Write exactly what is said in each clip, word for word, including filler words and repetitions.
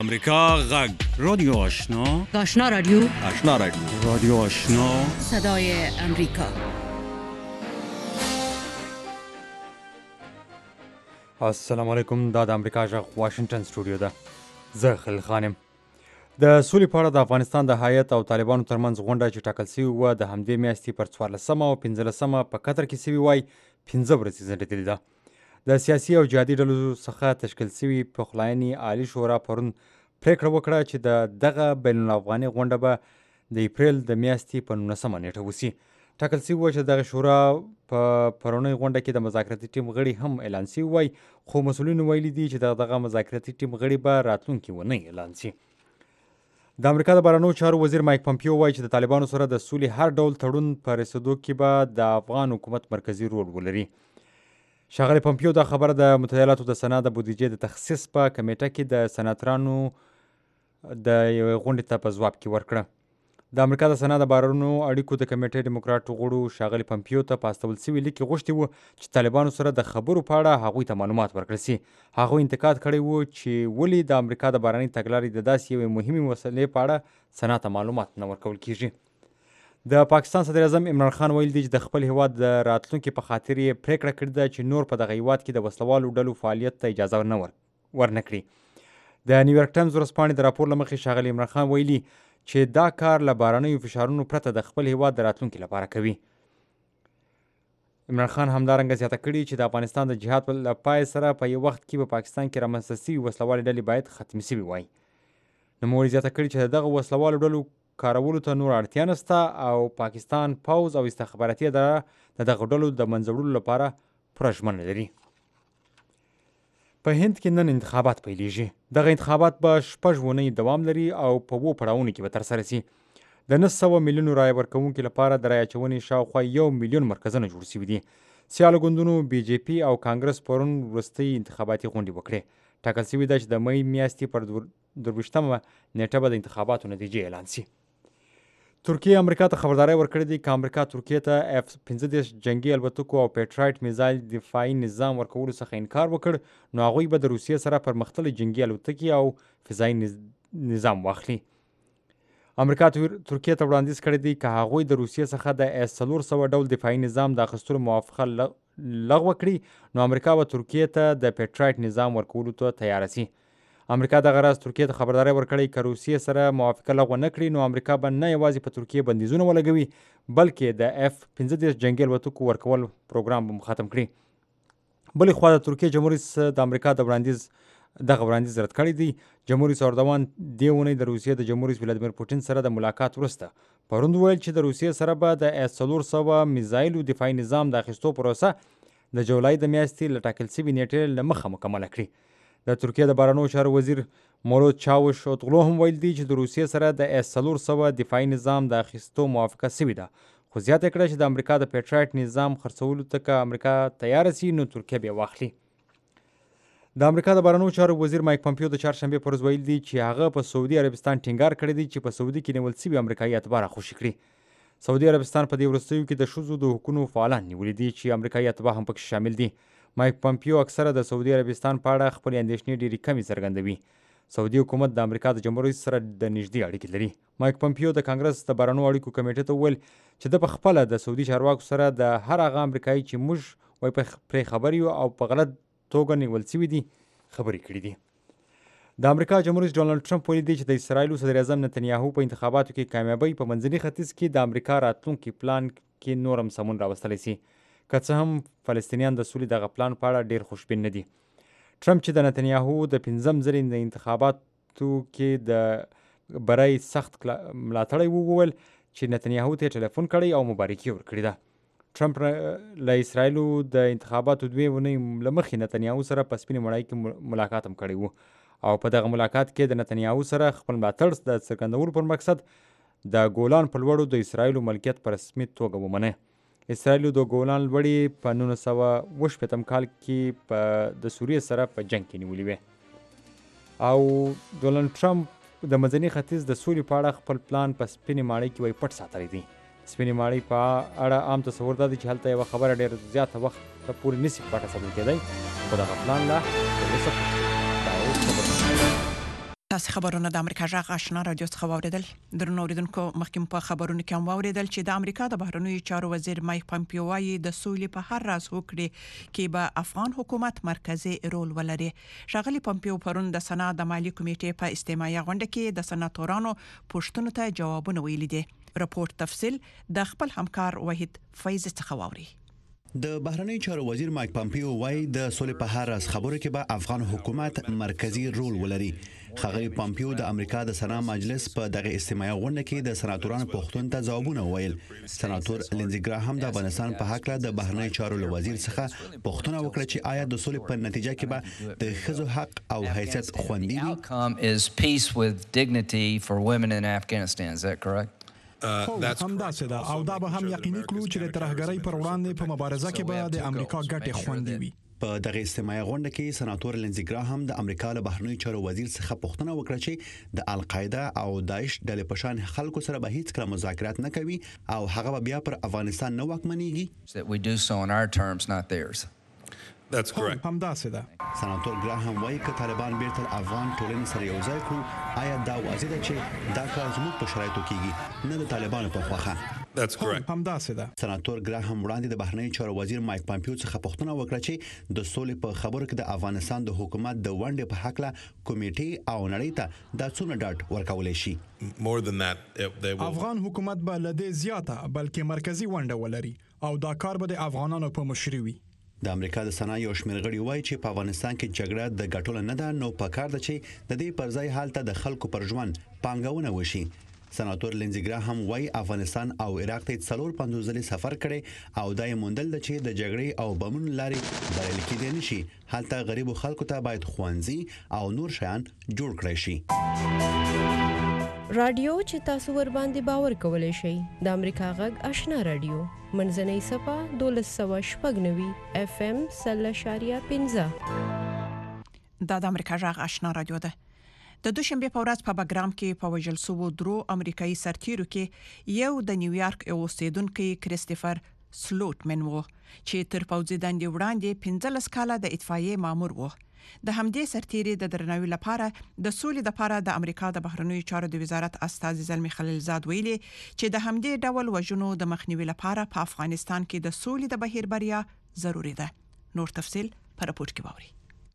امریکا غږ رادیو آشنا آشنا رادیو آشنا رادیو رادیو آشنا صدای امریکا. السلام علیکم. دا د امریکا غږ واشنگټن سټوډیو ده. زه خلیل خان یم. د سولې په اړه د افغانستان د هیات او طالبانو ترمنځ غونډه چې ټاکل سوې وه د همدې میاشتې پر څوارلسمه او پنځلسمه په قطر کې سوې وای پنځه ورځې ځنډېدلې ده. د سیاسي او جهادي ډلو څخه تشکیل سوي پخلاینې عالي شورا پرون پریکړه وکړه چې د دغه بین الافغاني غونډه به د اپریل د میاشتې په نولسمه نیټه وسي. ټاکل سوي وه چې دغه شورا په پرونۍ غونډه کې د مذاکراتي ټیم غړي هم اعلان سوي وای، خو مسؤلینو ویلي دي چې دغه مذاکراتي ټیم غړي به راتلونکي اونۍ اعلان سي. د امریکا د بهرنیو چارو وزیر مایک پمپیو وایي چې د طالبانو سره د سولې هر ډول تړون په رسېدو کې به د افغان حکومت مرکزي رول ولري. ښاغلی پمپیو دا خبره د متحده ایالاتو د سنا د بودیجې د تخصیص په کمیټه کې د سناترانو د یوې غونډې ته په ځواب کې ورکړه. د امریکا د سنا د بهرنیو اړیکو د کمیټې ډیموکراټو غړو ښاغلي پمپیو ته په استول سوي لیک کې غوښتي وو چې طالبانو سره د خبرو په اړه هغوی ته معلومات ورکړل سي. هغوی انتقاد کړی و چې ولې د امریکا د بهرنۍ تګلارې د داسې یوې مهمې مسلې په اړه سنا ته معلومات نه ورکول کیږي. د پاکستان صدر اعظم عمران خان ویل دي چې د خپل هیواد د راتلونکي په خاطر یې پریکړه کړې ده چې نور په دغه هیواد کې د وسلوالو ډلو فعالیت ته اجازه نه ورنه کړي. د نیویارک ټایمز ورځپاڼې د راپور له مخې ښاغلي عمران خان ویلي چې دا کار له بهرنیو فشارونو پرته د خپل هیواد د راتلونکي لپاره کوي. عمران خان همدارنګه زیاته کړې چې د افغانستان د جهاد له پای سره په یو وخت کې په پاکستان کې رامنځته سوي وسلوالې ډلې باید ختمې سوي وای. نوموړي زیاته کړې چې دغه وسلوالو ډلو کارولو ته نور اړتیا نشته او پاکستان پوځ او استخباراتي اداره د دغه ډلو د منځوړلو لپاره پوره ژمنه لري. په هند کې نن انتخابات پیلیږي. دغه انتخابات به شپږ اونۍ دوام لري او په اووه پړاوونو کې به ترسره سي. د نهه سوه میلیونو رایه ورکوونکو لپاره د رایه اچونې شاوخوا یو میلیون مرکزونه جوړ سوي دي. سیالو ګوندونو بي جے پي او کانګرس پرون وروستۍ انتخاباتي غونډې وکړې. ټاکل سوي ده چې د مۍ میاشتې پر درویشتمه نیټه به د انتخاباتو نتیجې اعلان سي. ترکیه امریکا ته خبرداری ورکړې ده که امریکا ترکیې ته اف پنځه دېرش جنګي الوتکو او پیټرایټ میزایل دفاعي نظام ورکولو څخه انکار وکړ نو هغوی به د روسیې سره پرمختللې جنګي الوتکې او فضایي نظام واخلي. امریکا ترکیې ته وړاندیز کړی دی که هغوی د روسیې څخه د اس څلور سوه ډول دفاعي نظام د اخیستلو موافقه لغوه کړي نو امریکا به ترکیې ته د پیټرایټ نظام ورکولو ته تیاره سي. امریکا دغه راز ترکیې ته خبرداری ورکړی که روسیې سره موافقه لغوه نه کړي نو امریکا به نه یوازې په ترکیې بندیزونه ولګوي بلکې د اف پنځه دېرش جنګي الوتکو ورکول پروګرام به ختم کړي. بلې خوا د ترکیې جمهور رئیس د امریکا د وړاندیز دغه وړاندیز رد کړی دی. جمهور رئیس اردوان دې اونۍ د روسیې د جمهور رئیس ولادیمیر پوټین سره د ملاقات وروسته پرون ویل چې د روسیې سره به د اس څلور سوه میزایلو دفاعي نظام د اخیستو پروسه د جولای د میاشتې له ټاکل سوي نیټې له مخه مکمله کړي. د ترکیې د بهرنیو چارو وزیر مولود چاوش اوتغلو هم ویل دی چې د روسیې سره د اس څلور سوه دفاعي نظام د اخیستو موافقه سوې ده، خو زیاته کړه چې د امریکا د پیټرایټ نظام خرڅولو ته که امریکا تیاره سي نو ترکیه به واخلي. د امریکا د بهرنیو چارو وزیر مایک پمپیو د چهارشنبې پر ورځ ویل دی چې هغه په سعودي عربستان ټینګار کړی دی چې په سعودي کې نیول سوي امریکایي اتباع راخوشي کړي. سعودي عربستان په دې وروستیو کې د ښځو د حقونو فعالان نیولي دي چې امریکایي اتباع هم پکې شامل دي. مایک پمپیو اکثره د سعودي عربستان په اړه خپلې اندېښنې ډېرې کمې څرګندوي. سعودي حکومت د امریکا د جمهور رئیس سره د نږدې اړیکې لري. مایک پمپیو د کانګرس د بهرنیو اړیکو کمیټې ته وویل چې ده په خپله د سعودي چارواکو سره د هر هغه امریکایي چې موږ وایي پرې خبر یو او په غلط توګه نیول سوي دي خبرې کړي دي. د امریکا جمهور رئیس ډونالډ ټرمپ ویلي دی چې د اسرایلو صدر اعظم نتنیاهو په انتخاباتو کې کامیابۍ په منځني ختیځ کې د امریکا راتلونکي پلان کې نور هم سمون راوستلی سي، که څه هم فلسطینیان د سولې دغه پلان په اړه ډېر خوشبین نه دي. ټرمپ چې د نتنیاهو د پنځم ځلې د انتخاباتو کې د برای سخت ملاتړی و وویل چې نتنیاهو ته یې ټلیفون کړی او مبارکي ورکړې ده. ټرمپ له اسرایلو د انتخاباتو دوې اونۍ له مخې نتنیاهو سره په سپینې مړۍ کې ملاقات هم کړی و او په دغه ملاقات کې د نتنیاهو سره خپل ملاتړ د څرګندولو پر مقصد د ګولان په لوړو د اسرایلو ملکیت په رسمي توګه ومنه. اسرایلو د ګولان لوړې په نولس سوه اوه شپېتم کال کې په د سوریې سره په جنګ کې نیولې وې او ډونالډ ټرمپ د منځني ختیځ د سولې په اړه خپل پلان په سپینې ماڼۍ کې وایي پټ ساتلی دی. سپینې ماڼۍ په اړه عام تصور دا دی چې هلته یوه خبره ډېر زیاته وخت پورې نسي پټه ساتل کېدی، خو دغه پلان لا تر اوسه پټ دی. تاسو خبرونه د امریکا جغ آشنا رادیو څخه واوریدل. درنو اوریدونکو مخکې په خبرونه کې هم واوریدل چې د امریکا د بهرنیو چارو وزیر مایک پامپیو وايي د سولې په هر راز وکړي کې به افغان حکومت مرکزی رول ولري. ښاغلي پامپیو پرون د سنا د مالی کمیټې په استماعي غونډه کې د سناتورانو پوښتنو ته جوابونه ویلي دي. راپور تفصیل د خپل همکار وحید فیض څخه واوري. د بهرنی چارو وزیر مایک پامپیو وايي د سولې په هر راز خبرو کې به افغان حکومت مرکزی رول ولري. ښاغلي پامپیو د امریکا د سنا مجلس په دغه استماعي غونډه کې د سناتورانو پوښتنو ته ځوابونه ویل. سناتور لینزي ګراهام د افغانستان په حق له د بهرنی چارو وزیر څخه پوښتنه وکړه چې آیا د سولې په نتیجه کې به د ښځو حق او حیثیت خوندي وي. outcome is peace with dignity for women in Afghanistan. Is that correct? همداسې ده او دا به هم یقیني کړو چې د ترهګرۍ پر وړاندې په مبارزه کې به د امریکا ګټې خوندي وي. په دغه استماعي غونډه کې سناتور لینزي ګراهام د امریکا له بهرنی چارو وزیر څخه پوښتنه وکړه چې د القاعده او داعش ډلې په شان خلکو سره به هیڅ کله مذاکرات نه کوي او هغه به بیا پر افغانستان نه واکمنېږي. That we do so on our terms, not theirs. That's correct. همداسې ده. سناتور ګراهام وايي چې طالبان بیرته افغان ټولنې سره یو ځای کړو آیا دا واضح ده چې دا کار زموږ په شرایطو کېږي نه د طالبانو په خواخه. That's correct. همداسې ده. سناتور ګراهام وړاندې د بهرنی چارو وزیر مایک پامپیو څخه پوښتنه وکړه چې د سولې په خبرو کې د افغانستان د حکومت د ونډې په حق له کمیټې او نړۍ ته دا څونه ډاډ ورکولای شي. More than that, they will. افغان حکومت به لدې زیاته بلکې مرکزی ونډه ولري او دا کار به د افغانانو په مشرۍ وي. د امریکا د سنا یو شمېر غړي وایي چې په افغانستان کې جګړه د ګټلو نه ده نو په کار ده چې د دې پر ځای حالت د خلکو پر ژوند پانګونه وشي. سناتور لینزي ګراهام وایي افغانستان او عراق ته څلور پنځوس ځلې سفر کړي او دا یې موندل ده چې د جګړې او بمونو لارې بریالي کېدای نشي. هلته غریبو خلکو ته باید ښوونځي او نور شیان جوړ کړی شي. رادیو چې تاسو ور باندې باور کولای شئ د امریکا غږ آشنا رادیو منځنۍ صفه دولس سوه شپږ نوي اف ام سل اشاریه پنځه. دا د امریکا غږ آشنا رادیو ده. د دوشنبه په ورځ په بګرام کې په وژل شوو درو امریکایي سرتیرو کې یو د نیویارک اوسیدونکو کریستوفر سلوټمن وو چې تر پوځي دندې وړاندې پنځلس کاله د اطفائیې مامور وو. د همدې سرتیري د درناوي لپاره د سولې لپاره د امریکا د بهرنیو چارو د وزارت استاذ زلمی خلیلزاد ویلي چې د همدې ډول وژنو د مخنیوي لپاره په افغانستان کې د سولې د بهیر بریا ضروری ده. نور تفصیل په راپور کې واوري.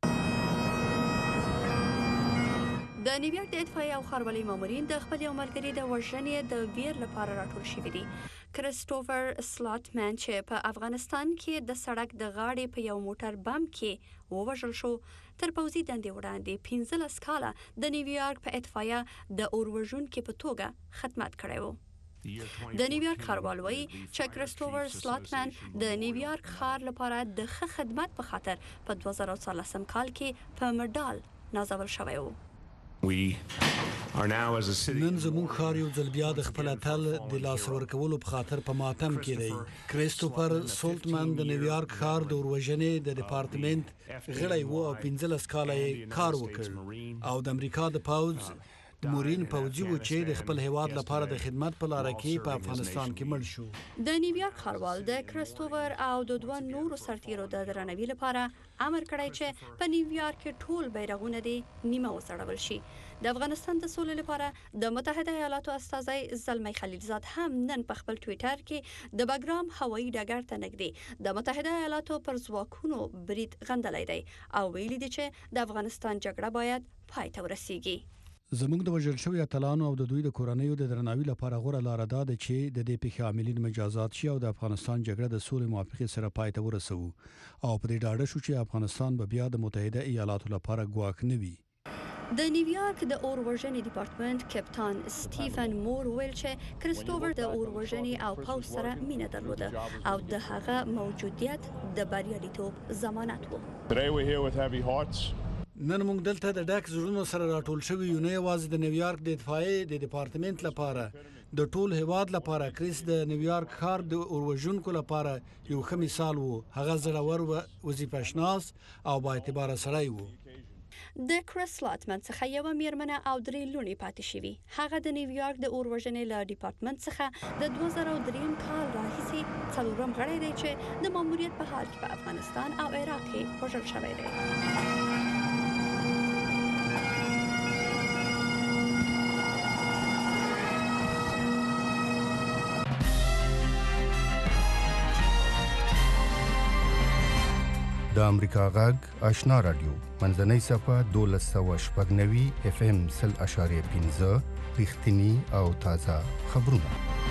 د نیویارک د اطفائیې او ښاروالۍ مامورین د خپل یو ملګري د وژنې د ویر لپاره راټول شوي دي. کریستوفر سلاټمن چې په افغانستان کې د سړک د غاړې په یو موټر بم کې ووژل شو تر پوځي دندې وړاندې پنځلس کاله د نیویارک په اطفائیه د اور وژونکي په توګه خدمت کړی و. د نیویارک ښاروال وایي چې کریستوفر سلاټمن د نیویارک ښار لپاره د ښه خدمت په خاطر په دوه زره څوارلسم کال کې په مډال نازول شوی و. نن زموږ ښار یو ځل بیا د خپل اتل د لاس ورکولو په خاطر په ماتم کې دی. کریستوفر سولټمن د نیویارک ښار د اوروژنې د ډپارټمنټ غړی و او پنځلس کاله یې کار وکړ او د امریکا د پوځ مورین پوځي و چې د خپل هیواد لپاره د خدمت په لار کې په افغانستان کې مړ شو. د نیویارک ښاروال د کریستوفر او د دوه نورو سرتیرو د درناوي لپاره امر کړی چې په نیویارک کې ټول بیرغونه دي نیمه وسړول شي. د افغانستان د سولې لپاره د متحده ایالاتو استازی زلمی خلیلزاد هم نن په خپل ټویټر کې د بګرام هوایي ډګر ته نږدې د متحده ایالاتو پر ځواکونو برید غندلی دی او ویلي دی چې د افغانستان جګړه باید پای ته ورسیږي. زموږ د وژل شوي اتلانو او د دوی د کورنیو د درناوي لپاره غوره لاره دا ده چې د دې پیښې عاملین مجازات شي او د افغانستان جګړه د سولې موافقې سره پای ته ورسوو او په دې ډاډه شو چې افغانستان به بیا د متحده ایالاتو لپاره ګواښ نه وي. د نیویارک د اور وژنې ډپارټمنټ کپټان سټیفن مور ویل چې کریستوفر د اور وژنې او پوځ سره مینه درلوده او د هغه موجودیت د بریالیتوب ضمانت و. نن موږ دلته د ډک زړونو سره راټول شوي یو نه یوازې د نیویارک د اطفائیې د ډپارټمنټ لپاره د ټول هیواد لپاره. کریس د نیویارک ښار د اوروژونکو لپاره یو ښه مثال و. هغه زړور وظیفه شناس او با اعتباره سړی و. د کریس سلاټمن څخه یوه میرمنه او درې لوڼې پاتې شوي. هغه د نیویارک د اور وژنې له ډپارټمنټ څخه د دوه زره دریم کال راهیسې څلورم غړی دی چې د ماموریت په حال کې په افغانستان او عراق کې وژل شوی دی. د امریکا غږ آشنا رادیو منځنۍ صفه دولس سوه شپږ نوي اف ام سل اشاریه پنځه رښتینی او تازه خبرونه.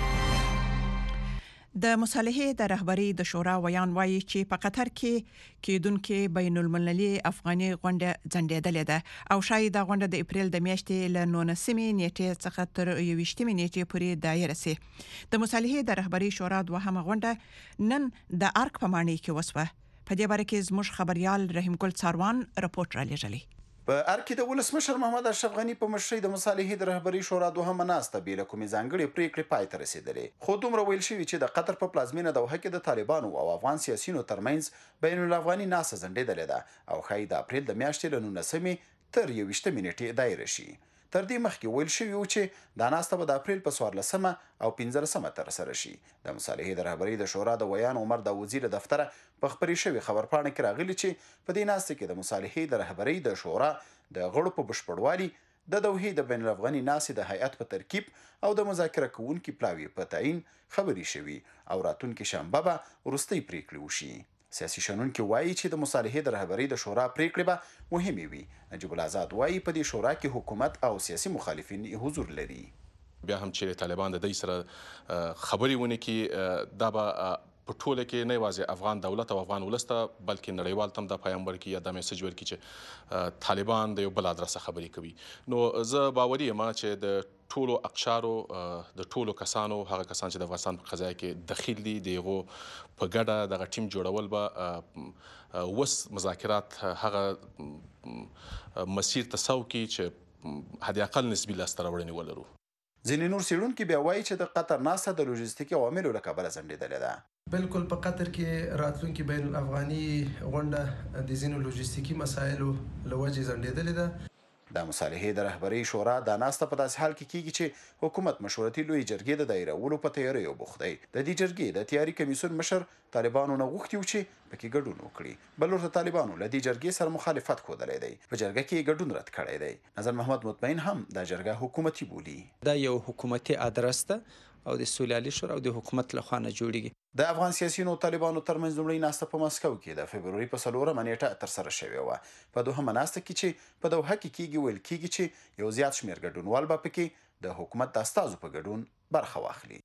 د مصالحې د رهبری د شورا ویان وایي چې په قطر کې کېدونکو بین المللي افغاني غونډه ځنډېدلې ده او شاید د غونډه د اپریل د میاشتې له نولسمې نیټې څخه تر یوویشتمې نیټې پورې دایره سي. د مصالحې د رهبری شورا دوهمه غونډه نن د ارک په معنی کې وسوه. په دې باره کې زموږ خبريال رحیم ګل څاروان رپورټ را لېږلی. په ارکې د ولسمشر محمد اشرف غنی په مشرۍ د مصالحې د رهبری شورا دوهمه ناسته بیل کومې ځانګړې پریکړې پای ته رسیدلې، خو دومره ویل شوی چې د قطر په پلازمینه دوحه کې د طالبانو او افغان سیاسيونو ترمنځ بین الافغاني ناسته ځنډېدلې ده او ښایي د اپریل د میاشتې له نولسمې تر یوویشتمې نیټې دایره شي. تر دې مخکې ویل شوی و چې دا ناسته به د اپریل په څوارلسمه او پنځلسمه ترسره شي. د مصالحې د رهبری د شورا د ویان عمر داوودزي له دفتره په خبري شوی خبرپاڼه کې راغلي چې په دې ناسته کې د مصالحې د رهبری د شورا د غړو په بشپړوالي د دوحې د بین الافغاني ناسې د هیئت په ترکیب او د مذاکره کوونکي پلاوی په تعین خبري شوی او راتلونکي شنبه به وروستۍ پریکړې وشي. سیاسي شنونکي وایي چې د مصالحې د رهبری د شورا پریکړې به مهمې وي. نجیب الازاد وایي په دې شورا کې حکومت او سیاسي مخالفین حضور لري. بیا هم چې طالبان د دې سره خبري ونه کې دا به په ټوله کې نه یوازې افغان دولت او افغان ولست بلکې نړیوال تم د پیغمبر کې یا د میسج ورکړي چې طالبان د یو بل ادرسه خبري کوي. نو زه باوري یم چې د ټولو اقشارو د ټولو کسانو هغه کسان چې د افغانستان په قضیه کې دخیل دي دغه په ګډه د ټیم جوړول به وس مذاکرات هغه مسیر تساو کې چې حد اقل نسبی لاستراوړنی ولرو. ځینې نور څېړونکي بیا وایي چې د قطر ناسته د لوجستیکي عواملو له کبله ځنډېدلې ده. بالکل په قطر کې راتلونکي بین الافغاني غونډه د ځینو لوجستیکي مسایلو له وجې ځنډېدلې ده. د مصالحې د رهبری شورا د ناسته په داسې حال کې کیږي چې حکومت مشورتي لوی جرګې د دایرولو په تیاریو بوخت دی. د دې جرګې د تیاری کمیسیون مشر طالبانو نه غوښتي و چې پکې ګډون وکړي، بل ورته طالبانو له دې جرګې سره مخالفت ښودلی دی. په جرګه کې ګډون رد کړی دی. نظر محمد مطمئن هم دا جرګه حکومتي بولي. دا یو حکومتي ادرس ده او د سولالي شورا او د حکومت له خوا نه جوړیږي. د افغان سیاسيونو او طالبانو ترمنځ لومړی ناسته په مسکو کې د فبروري په څلورمه نیټه ترسره شوې وه. په دوهمه ناسته کې چې په دوحه کې کېږي ویل کېږي چې یو زیات شمېر ګډونوال به پکې د حکومت د استازو په ګډون برخه واخلي.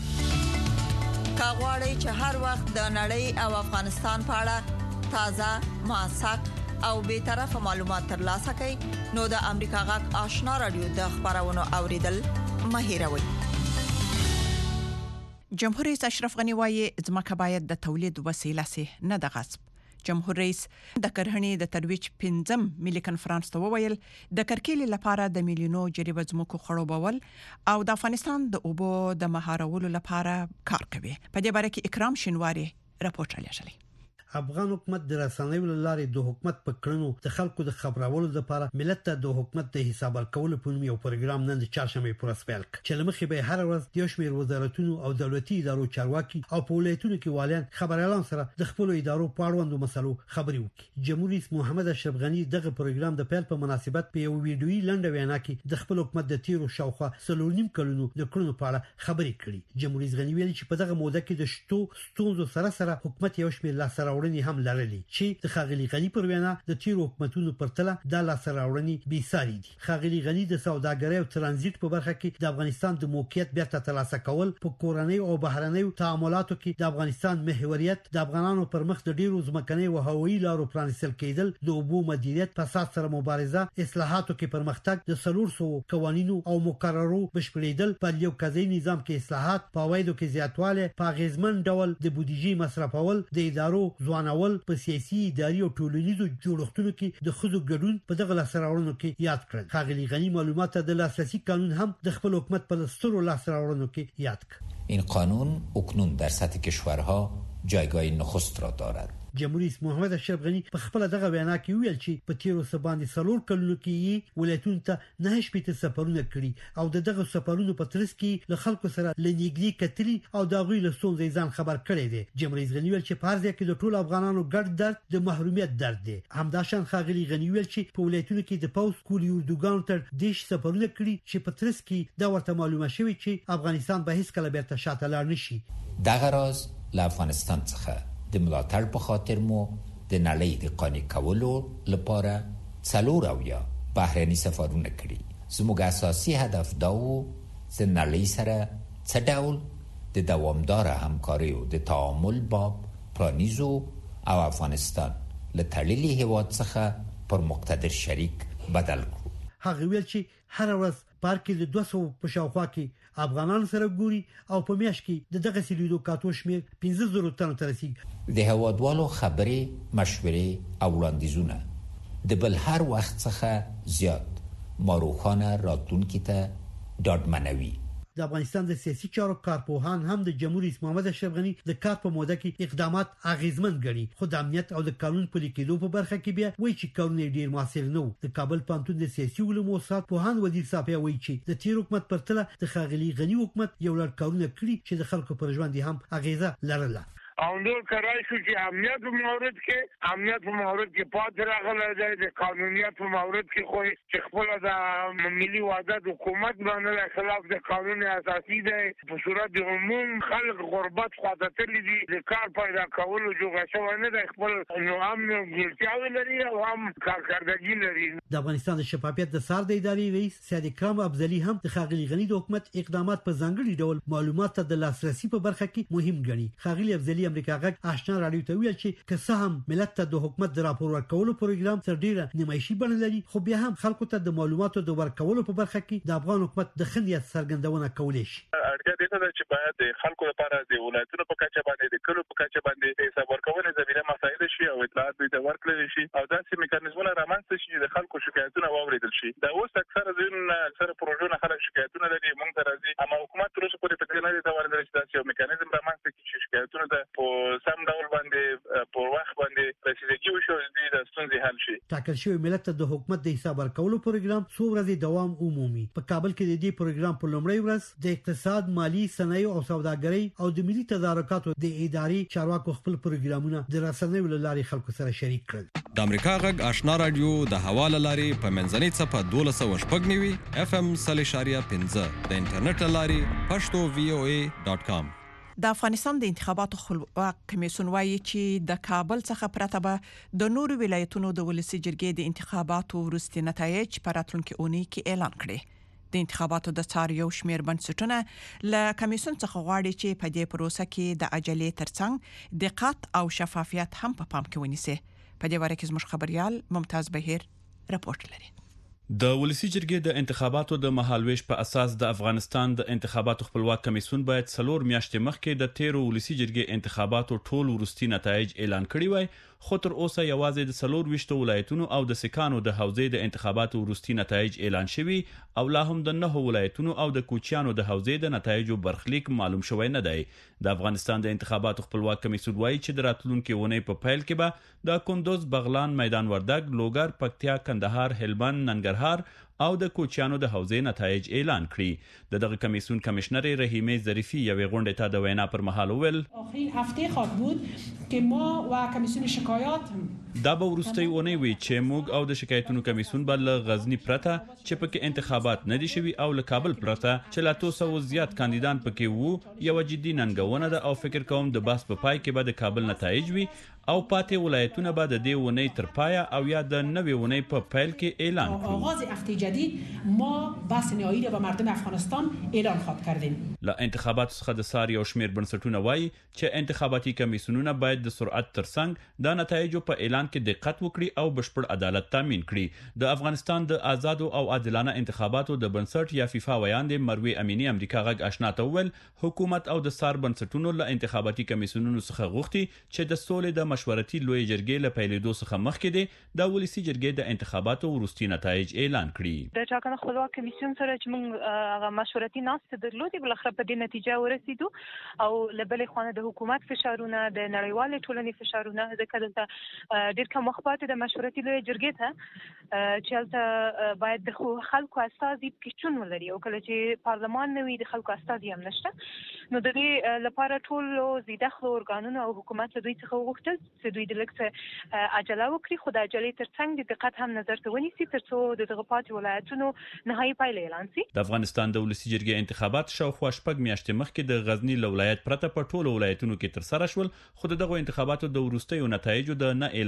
که غواړئ چې هر وخت د نړۍ او افغانستان په اړه تازه، موثق او بې طرفه معلومات ترلاسه کړئ نو د امریکا غږ آشنا رادیو د خبرونو اوریدل مه هېروئ. جمهور رئیس اشرف غنی وایي ځمکه باید د تولید وسیله سي نه د غصب. جمهور رئیس د کرهڼې د ترویج پنځم ملي کنفرانس ته وویل د کرکیلې لپاره د میلیونو جریبه ځمکو خړوبول او د افغانستان د اوبو د مهارولو لپاره کار کوي. په دې باره کې اکرام شینواری رپورټ رالیږلی. افغان حکومت د رسنیو لارې د حکومت په کړنو د خلکو د خبرولو لپاره ملت ته د حکومت د حساب ورکولو په نوم یو پروګرام نن د چهارشنبه پر ورځ پیل کړ چې لمخې به هر ورځ د شمیر وزارتونو او دولتي ادارو چارواکي او په ولایتونو کې والیان خبريالان سره د خپل ادارو په اړوندو مسلو خبري وکړي. جمهور رئیس محمد اشرف غنی دغه پروګرام د پیل په مناسبت په یو ویډیویي لنډه وینا کې د خپل حکومت د تیرو شاوخوا څلورنیم کلونو د کړنو په اړه خبري کړي. جمهور رئیس غنی ویلي چې په دغه موده کې د شتو ستونزو سره سره حکومت یو شمیر لاسراوړنې هم لرلې چې د خاغلی غنی پر وینا د تیرو حکومتونو پرتله د لاسراوړنې بي ساري دي. خاغلی غنی د سوداګرۍ او ترانزیت په برخه کې د افغانستان د موقعیت بیرته ترلاسه کول، په کورنۍ او بهرنۍ تعاملاتو کې د افغانستان محوریت، د افغانانو پر مخ د ډیرو ځمکنۍ او هوایي لارو پرانیستل کېدل، د اوبو مدیریت، فساد سره مبارزه، اصلاحاتو کې پرمختګ، د څلور سوه قوانینو او مقررو بشپړېدل، په یو قضایي نظام کې اصلاحات، په عوایدو کې زیاتوالی، په اغیزمن ډول د بودیجې مصرفول، د ادارو ځوانول، په سیاسي، اداري او ټولنیزو جوړښتونو کې د ښځو ګډون په دغه لاسراوړنو کې یاد کړل. ښاغلي غنی معلومات د لاسرسي قانون هم د خپل حکومت په سترو لاسراوړنو کې یاد کړ. این قانون اکنون در سطح کشورها جایگاه نخست را دارد. جمهور رئیس محمد اشرف غنی په خپل دغه وینا کې ویل چې په تیرو سباندې څلور کلونو کې ولایتونو ته نه شپېته سفرونه کړي او دغه سفرونو په ترڅ کې له خلکو سره لنیګري کتري او د غوی له ستونزې ځان خبر کړي دي. جمهور رئیس غنی ویل چې په هر ځای کې د ټولو افغانانو ګډ درد د محرومیت درد دی. همداشان ښاغلي غنی ویل چې په ولایتونو کې د پوز کولي اردوګانو تر دیش سفرونه کړي چې په ترڅ کې دا ورته معلومه شوی چې افغانستان به هیڅ کله بیرته شاته لاړ نشي. دغه راز له افغانستان څخه د ملاتړ په خاطر مو د نړۍ د قانع کولو لپاره څلور اویا بهرني سفرونه کړي. زموږ اساسي هدف دا و چې نړۍ سره څه ډول د دوامداره همکاریو د تعامل باب پرانیزو او افغانستان له تړلي هیواد څخه پر مقتدر شریک بدل کړو. هغه ویل چې هر ورځ پارک د دوه سوه په شاوخوا کې افغانان سره ګوري او په میاشت کې د دغه سلیدو کاتو شمیر پنځه زره تنو ته رسیږي. د هوادوالو خبرې، مشورې او وړاندیزونه د بل هر وخت څخه زیات ماروخانه راتلونکي ته ډاډمنوي. د افغانستان د سیاسي چارو کارپوهان هم د جمهور رئیس محمد اشرف غنی د کار په موده کې اقدامات اغیزمن ګڼي، خو د امنیت او د قانون پلي کېدو په برخه کې بیا وایي چې کارونه ډیر موثر نه وو. د کابل پوهنتون د سیاسي علومو استاد پوهان وزیر صافی وایي چې د تیر حکومت پرتله د ښاغلي غنی حکومت یو لړ کارونه کړي چې د خلکو پر ژوند هم اغیزه لرله. او نور کرای شو چې امنیت په مورد کې امنیت په مورد کې پات راغله دی، د قانونیت په مورد کې خو چې خپل د ملي وحدت حکومت باندې خلاف د قانون اساسي دی. په صورت د عموم خلک غربت خواته تللی دي، د کار پیدا کولو جوړه شوی نه دی، خپل نو هم ګلتیاوې لري او هم کارکردګي لري. د افغانستان د شفافیت د سار د ادارې رئیس سید اکرام افضلي هم د ښاغلي غنی د حکومت اقدامات په ځانګړي ډول معلومات ته د لاسرسي په برخه کې مهم ګڼي. ښاغلي افضلي امریکا غږ آشنا رادیو ته ویل چې که څه هم ملت ته د حکومت د راپور ورکولو پروګرام تر ډیره نمایشي بڼه لري، خو بیا هم خلکو ته د معلوماتو د ورکولو په برخه کې د افغان حکومت د خنیت څرګندونه کولای شي. اړتیا دې ته چې باید د خلکو لپاره د ولایتونو په کچه باندې د کلو په کچه باندې د حساب ورکونې زمينه مساعده شي او اطلاعات به د ورکړل شي او داسې میکانیزمونه رامنځته شي چې د خلکو شکایتونه واوریدل شي. دا اوس اکثره ځین اکثره پروژونه خلک شکایتونه لري، موږ ته راځي، اما حکومت تر اوسه پورې په دې نه دی دا ورته چې داسې یو میکانیزم رامنځته کړي چې شکایتونه د په سم ډول باندې په وخت باندې رسیدګي وشي او د ستونزې حل شي. ټاکل شوی ملت ته د حکومت د حساب ورکولو پروګرام څو ورځې دوام عمومي. په کابل کې د دې پروګرام په لومړۍ ورځ د اقتصاد، مالی، صنایع او سوداګرۍ او د ملي تدارکاتو د ادارې چارواکو خپل پروګرامونه د رسنیو له لارې خلکو سره شریک کړل. د امریکا غږ آشنا رادیو د حواله لارې په منځنۍ صفه دولس سوه شپږ نوي اف ام صلی شاریه پنځه د انټرنیټ لارې پښتو وی او ای ډاټ کام. د افغانستان د انتخاباتو خپلواک کمیسیون وایي چې د کابل څخه پرته به د نورو ولایتونو د ولسی جرګې د انتخاباتو وروستي نتایج په راتلونکي اونۍ کې اعلان کړي. د انتخاباتو د څار یو شمېر بنسټونه له کمیسیون څخه غواړي چې په دې پروسه کې د عجلې ترڅنګ دقت او شفافیت هم په پام کې ونیسي. په دې باره کې زموږ خبريال ممتاز بهیر راپورټ لري. د ولسی جرګې د انتخاباتو د مهالويش په اساس د افغانستان د انتخاباتو خپلواک کمیسیون باید څلور میاشتې مخکې د تیرو ولسی جرګې انتخاباتو ټول وروستي نتایج اعلان کړي وای، خو تر اوسه یوازې د څلور ویشتو ولایتونو او د سکانو د حوزې د انتخاباتو وروستي نتایج اعلان شوي او لا هم د نهو ولایتونو او د کوچیانو د حوزې د نتایجو برخلیک معلوم شوی نه دی. د افغانستان د انتخاباتو خپلواک کمیسیون وایي چې د راتلونکي اونۍ په پیل کې به د کندوز، بغلان، میدان وردګ، لوګر، پکتیا، کندهار، هلمند، ننګرهار او د کوچیانو د حوزې نتایج اعلان کړي. د دغه کمیسیون کمشنر رحیمه ظریفی یوې غونډې ته د وینا پر مهال ویل آخرین هفته خواهد بود که ما و کمیسیون شکایات دا به وروستۍ اونۍ وي چې موږ او د شکایتونو کمیسیون به له غزنی پرته چې پکې انتخابات نه دي شوي او له کابل پرته چې لا اتو سوه زیات کاندیدان پکې وو یوه جدي ننګونه ده او فکر کوم د بحث په پای کې به د کابل نتایج وي او پاتې ولایتونه به د دې اونۍ تر پایه او یا د نوې اونۍ په پیل کې اعلان کړو. آغاز هفته جدید ما بحث نهایی را به مردم افغانستان اعلان خواهد کردیم. له انتخاباتو څخه د سار یو شمېر بنسټونه وایي چې انتخاباتي کمیسیونونه باید د سرعت ترڅنګ د نتایجو په اعلان کې دقت وکړي او بشپړ عدالت تامین کړي. د افغانستان د آزادو او عادلانه انتخاباتو د بنسټ یا فیفا ویاندې مروي امینی امریکا غږ آشنا ته وویل حکومت او د سار بنسټونو له انتخاباتي کمیسیونونو څخه غوښتي چې د سولې د مشورتي لوی جرګې له پیلېدو څخه مخکې دی د ولسی جرګې د انتخاباتو وروستي نتایج اعلان کړي. د ټاکنو خپلواک کمیسیون سره چې موږ هغه مشورتي ناستې درلودې بل خره په دې نتیجه ورسېدو او لبلې خوانه د حکومت فشارونه د نړیوال ټولنې فشارونه ځکه دلته ډېر کم وخت پاتې د مشورتي لوی جرګې ته چې هلته باید د خلکو استازي پکې ولري او کله چې پارلمان نه وي د خلکو استازي هم نشته نو د دې لپاره ټول زیدخل اورګانونه او حکومت دوی څخه وغوښتل چې دوی د لکه عجله وکړي خو د عجلې ترڅنګ د دقت هم نظر ته ونیسي ترڅو د دغه پاتې ولایتونو نهایي پایله اعلان شي. د افغانستان د ولسی جرګې انتخابات شاوخوا شپږ میاشتې مخکې د غزنی له ولایت پرته په ټولو ولایتونو کې ترسره شول خو دغه انتخاباتو د وروستیو نتایجو د نه اعلان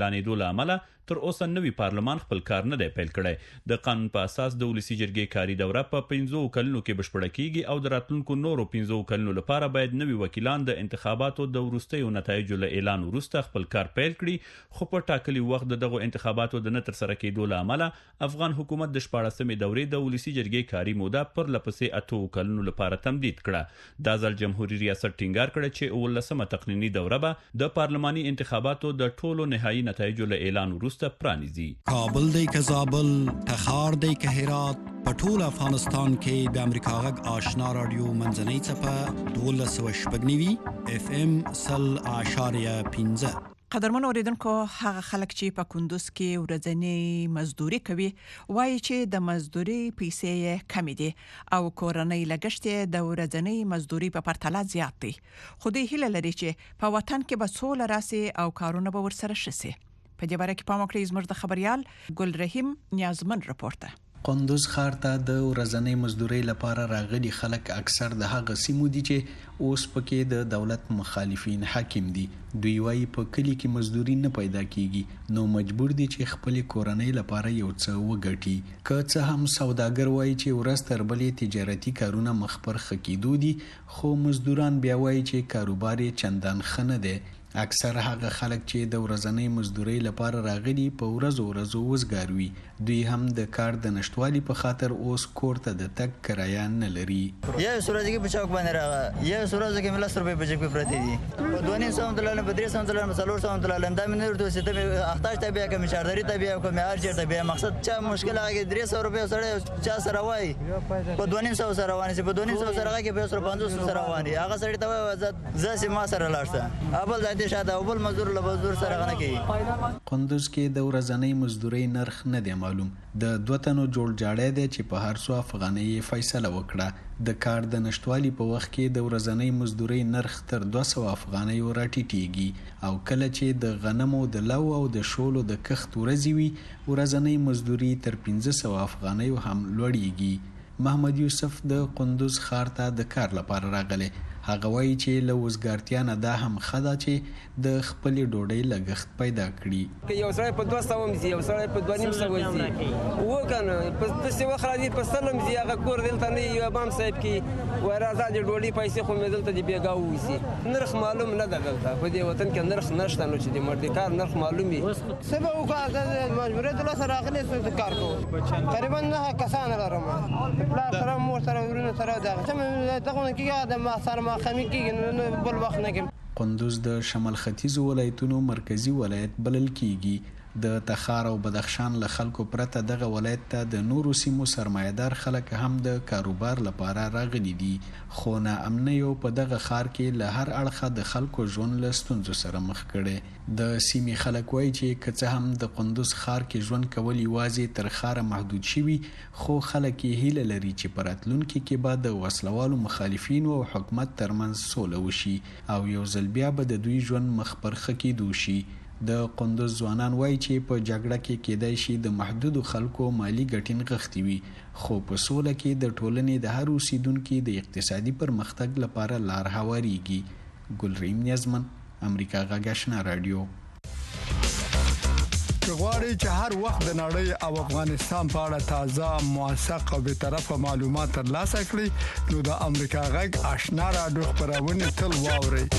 اعلانېدو له امله تر اوسه نوی پارلمان خپل کار نه دی پیل کړی د قانون په اساس د ولسی جرګې کاري دوره په پنځو کلونو کې بشپړه کیږي او د راتلونکو نورو پنځو کلونو لپاره باید نوی وکیلان د انتخاباتو د وروستیو نتایجو له اعلان وروسته خپل کار پیل کړي خو په ټاکلي وخت دغه انتخاباتو د نه ترسره کېدو له امله افغان حکومت د شپاړسمې دورې د ولسی جرګې کاري موده پر لپسې اتو کلونو لپاره تمدید کړه دا ځل جمهوریت ریاست ټینګار کړ چې ولسمه تقنینی دوره به د پارلماني انتخاباتو د ټولو نهایی نتایجو له اعلان وروسته پرانیزي کابل دی که زابل تخار دی که هرات په ټول افغانستان کې د امریکا غږ آشنا رادیو منځنۍ څپه دولس سوه شپږ نوي اف ام سل اعشاریه پنځه. قدرمن اوریدونکو هغه خلک چې په کندوز کې ورځنی مزدوري کوي وایي چې د مزدوري پیسې کمې دي او کورنۍ لګښت د ورځنی مزدوري په پرتله زیات دي خو دوی هیله لري چې په وطن کې به سوله راسي او کارونه به ورسره شي. په دې باره کې پام وکړئ زموږ د خبريال ګل رحیم نیازمن رپورټ. قندوز ښار ته د ورځنۍ مزدوري لپاره راغلي خلک اکثر د هغه سیمو دي چې اوس پکې د دولت مخالفین حاکم دي. دوی وايي په کلی کې مزدوري نه پیدا کیږي نو مجبور دي چې خپل کورنۍ لپاره یو څه وګټي. که څه هم سوداګر وايي چې ورځ تر بلې تجارتي کارونه مخ پر خکېدو دي خو مزدوران بیا وايي چې کاروبار یې چندان ښه نه دی. اکثر هغه خلک چې د ورځنۍ مزدوري لپاره راغلي په ورځو ورځو وزګار وي دوی هم د کار د نشټوالي په خاطر اوس کور ته د تګ کرایه نه لري. یو سورج کې په چوک باندې راغی یو سورج کې مل سر په جیب کې پرتی دي په دوه سو دلار په درې سو دلار په څلور سو دلار دا مې ورته ستې مې احتاج ته بیا کوم چاردري ته بیا کوم هر چیرته بیا مقصد چې مشکل هغه درې سو روپیا سره چا سره وای په دوه سو سره رواني په دوه سو سره هغه په پنځوس سره رواني هغه سړی ته ځه ما سره لاړ ابل ځای شاده اول مزدور له مزدور سره غنه کوي. قندوز کې د ورځنۍ مزدوري نرخ نه دی معلوم. د دوه تنو جوړ جاړی دی چې په هر څو افغانۍ فیصله وکړه. د کار د نشټوالي په وخت کې د ورځنۍ مزدوري نرخ تر دوه سوه افغانۍ راټیټیږي او کله چې د غنمو د لو او د شولو د کښت ورځې وي ورځنۍ مزدوري تر پنځه سوه افغانۍ هم لوړیږي. محمد یوسف د قندوز ښار ته د کار لپاره راغلی. هغه وایي چې له وزګارتیا نه دا هم ښه ده چې د خپلې ډوډۍ لګښت پیدا کړي. یو سړی په دوه سوه ځي یو سړی په دوه نیم سوه ځي وو که نه په داسې وخت راځي په سل هم ځي هغه کور دلته نه یو امام صاحب کې وایي راځه د ډوډۍ پیسې خو مې دلته د بېګا وویسي نرخ معلوم نه ده دلته په دې وطن کې نرخ نشته نو چې د مردې کار نرخ معلوم وي. څه به وکړو مجبوریت د لاسه راغلی څه کار کوو تقریبا نهه کسان لرم پلار سره مور سره ورونه سره دغه څه دغه کېږي د ما سره خمي کېږي بل وخت نه کوي. قندوز د شمال ختیځو ولایتونو مرکزی ولایت بلل کیږي. د تخار او بدخشان له خلکو پرته دغه ولایت ته د نورو سیمو سرمایدار خلک هم د کاروبار لپاره راغلي دي خو نه امنیو په دغه ښار کې له هر اړخه د خلکو ژوند له ستونزو سره مخ کړي. د سیمې خلک وایي چې که څه هم د قندوز ښار کې ژوند کول یوازې تر ښاره محدود شوي خو خلک یې هیله لري چې په راتلونکي کې به د وسلوالو مخالفینو او حکومت ترمنځ سوله وشي او یو ځل بیا به د دوی ژوند مخ پر ښه کېدو شي. د قندوز ځوانان وایي چې په جګړه کې کېدای شي د محدودو خلکو مالی ګټې نغښتې وي خو په سوله کې د ټولنې د هر اوسیدونکي د اقتصادي پرمختګ لپاره لار هواریږي. ګلریم نیازمن امریکا غږ آشنا رادیو. غواړئ چې هر وخت د نړۍ او افغانستان په اړه تازه موثق او به طرفه معلومات ترلاسه کړئ نو د امریکا غږ آشنا رادیو خبرونه تل واورئ.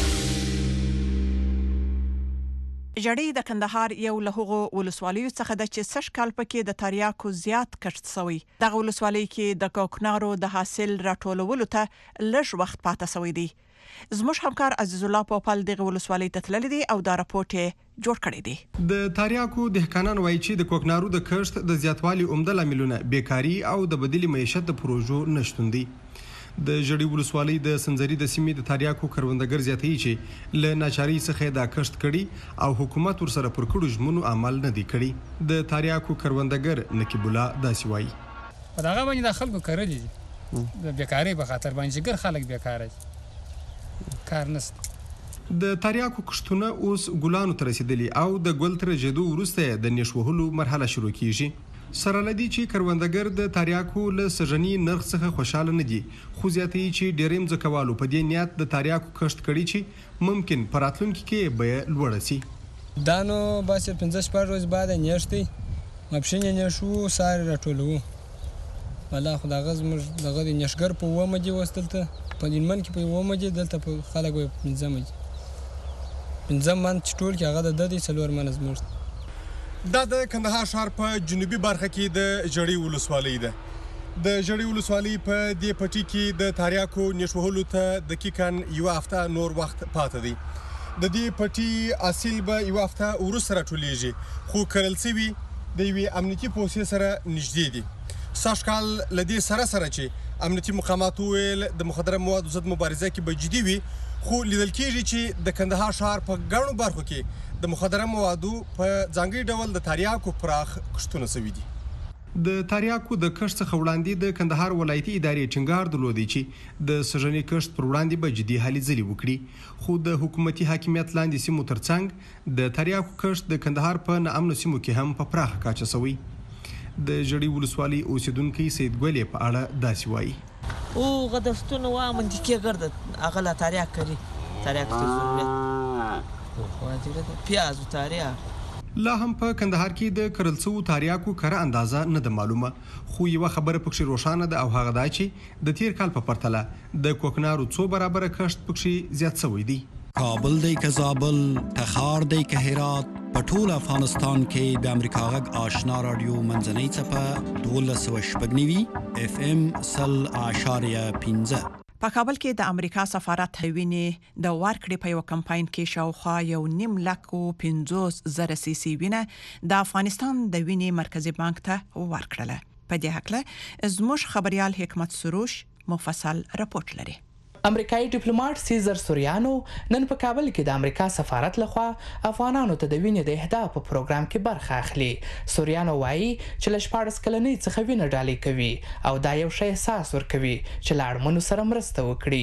جړې د کندهار یو له هغو ولسوالیو څخه د چې سش کال پکې د تریاکو زیات کښت شوی. دغه ولسوالۍ کې د کوکنارو د حاصل راټولولو ته لږ وخت پاتې شوی دی. زموږ همکار عزیز الله پوپل دغه ولسوالۍ ته تللی دی او دا راپورټ جوړ کړی دی. د تریاکو دهقانان وایي چې د کوکنارو د کښت د زیاتوالي عمده لاملونه بیکاری او د بدیل معیشت د پروژو نشټون دي. د جړی ولسوالۍ د سنځري د سیمې د تریاکو کروندګر زیاتوي چې له ناچارۍ څخه دا کښت کړي او حکومت ورسره پر کړو ژمنو عمل نه دی کړی. د تریاکو کروندګر نقیب الله داسې وایي په دغه باندې د خلکو کړلې د بیکاری په خاطر باندې ګر خلک بیکار دي کار نشته. د تریاکو کښتونه اوس ګلانو ته رسیدلي او د ګل تر جدو وروسته د نشوهلو مرحله شروع کیږي. سره لدی چې کروندګر د تریاکو له سژنی نرخ څخه خوشاله نه دي خو زیاتې چې ډیریم ځکوالو په دې نیت د تریاکو کښت کړي چې ممکن په راتلونکي کې به لوړ شي. دا نو بس پنځه شپږ ورځې بعد نیشتي مپښین نه شو سار راټولو والله خدای غز مر دغه د نشګر په ومه دی وستلته په دینمن کې په ومه دی دلته په خلک وي پنځم دی پنځم من ټول کې هغه د دې څلور من زموږ دا د کندهار ښار په جنوبي برخه کې د جړی ولسوالۍ ده د جړی ولسوالۍ په دې پټي کې د تاریاکو نشوهلو ته دقیقاً یو هفته نور وخت پاتې دی د دې پټي اصل به یو هفته ورسره ټولېږي خو کرل سوي د یوې امنیتي پولیسې سره نږدې دي ساشکال لدی سره سره چې امنیتي مقامات ویل د مخدره موادو ضد مبارزه کې به جدي وي خو لیدل کېږي چې د کندهار ښار په ګڼو برخو کې د مخدره موادو په ځانګړي ډول د تاریاکو پراخ کښتونه شوي دي د تاریاکو د کښت څخه وړاندې د کندهار ولایتي ادارې ټینګار درلودي چې د سږني کښت پر وړاندې به جدي هلې ځلې وکړي خو د حکومتي حاکمیت لاندې سیمو ترڅنګ د تاریاکو کښت د کندهار په ناامنو سیمو کې هم په پراخه کچه شوی د جړی ولسوالۍ اوسیدونکو سید ګولې په اړه داسې وایي او غدستونه و منځکي ګرځد اغلا تاریاک کړي تاریاک ته ضرورت واجب پیاز او تاریاک لا هم په کندهار کې د کرلڅو تاریاکو کره اندازه نه د معلومه خو یو خبره پکې روښانه ده او هغه دا چې د تیر کال په پرتله د کوکنارو څو برابر کښت پکې زیات شوی دی کابل دی که زابل تخار دی که هرات په ټول افغانستان کې د امریکا غږ آشنا رادیو منځنۍ څپه دولس سوه شپږ نوي اف ام سل اعشاریه پنځه په کابل کې د امریکا سفارت هوینې د ورکړې په یو کمپاین کې شاوخوا یو نیم لک او پنځوس زره سی سی وینه د افغانستان د وینې مرکزی بانک ته ورکړله. په دې هکله زموږ خبريال حکمت سروش مفصل راپورټ لري. امریکایي ډیپلوماټ سیزر سوریانو نن په کابل کې د امریکا سفارت لخوا افغانانو ته د وینې د اهدا په پروګرام کې برخه اخلي. سوریانو وایي چې له شپاړس کلنۍ څخه وینه ډالۍ کوي او دا یو ښه احساس ورکوي چې له اړمنو سره مرسته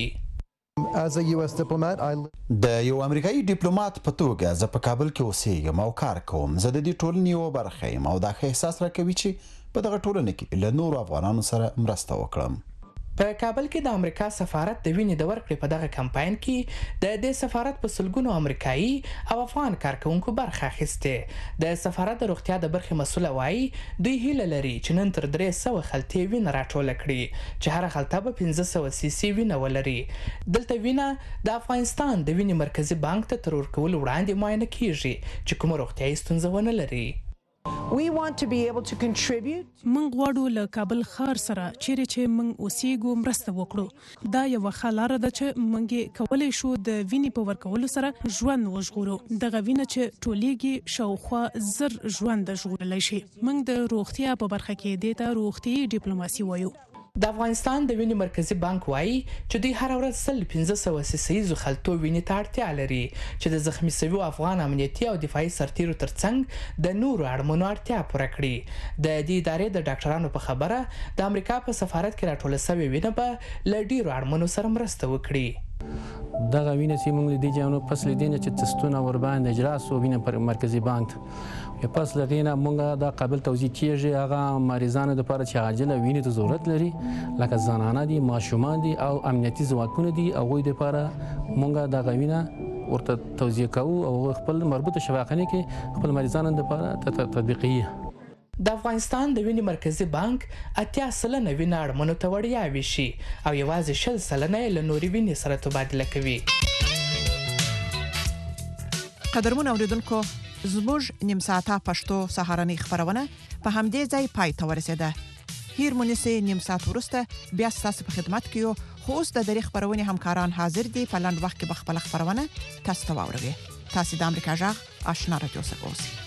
وکړي. د یو امریکایي ډیپلوماټ په توګه زه په کابل کې اوسېږم او کار کوم. زه د دې ټولنې یوه برخه یم او دا ښه احساس راکوي چې په دغه ټولنه کې له نورو افغانانو سره مرسته وکړم. په کابل کې د امریکا سفارت د وینې د ورکړې په دغه کمپاین کې د دې سفارت په سلګونو امریکایي او افغان کارکونکو برخه اخیسته. د سفارت د روغتیا د برخې مسؤل وایي دوی هیله لري چې نن تر درې سوه خلطې وینه راټوله کړي چې هر خلطه به پنځه سوه سی سی وینه ولري. دلته وینه د افغانستان د وینې مرکزی بانک ته تر ورکولو وړاندې معاینه کیږي چې کومه روغتیايي ستونزه ونه لري. We want to be able to contribute. من غواړو له کابل ښار سره چیرې چې من اوسېګو مرسته وکړو. دا یو خلاره ده چې منګي کولای شو د وینې په ورکولو سره ژوند وژغورو. دغه وینه چې ټولېږي شاوخوا زر ژوند ژغورلی شي. من د روغتیا په برخه کې د ته روغتي ډیپلوماسي وایو. د افغانستان د وینې مرکزی بانک وایي چې دوی هر ورځ سل پنځه سوه سیسیزو خلطو وینې ته اړتیا لري چې د زخمی شویو افغان امنیتي او دفاعي سرتیرو ترڅنګ د نورو اړمنو اړتیا پوره کړي. د دې ادارې د ډاکټرانو په خبره د امریکا په سفارت کې راټوله شوې وینه به له ډیرو اړمنو سره مرسته وکړي. دغه وینه چې موږ د جانو فصل دینه چې تستونه ور باندې اجرا سو وینه پر مرکزی بانک یا پس لغینه موږ دا قابل توزیع کیږي هغه مریضانو لپاره چې عاجله وینې ته ضرورت لري لکه زنانه دي ماشومان دي او امنیتي ځواکونه دي او غوي لپاره موږ دا غوینه ورته توزیع کوو او خپل مربوطه شواخانه کې خپل مریضانو لپاره تطبیقي. د افغانستان د وینې مرکزی بانک اتیا سلنه وینه اړمنو ته وړیا ویشي او یوازې شل سلنه له نوري وینې سره تبادله کوي. قدرمن اوریدونکو زموږ نیم ساعته پښتو سهارنۍ خبرونه په همدې ځای پای ته ورسېده. هیر مونږه نیم ساعت وروسته بیا تاسو په خدمت کې یو خو اوس د دری خبرونه همکاران حاضر دي په لاند وخت کې به خپل خبرونه تاسو ته واوروي. تاسو د امریکا جغ آشنا رادیو سره اوسئ.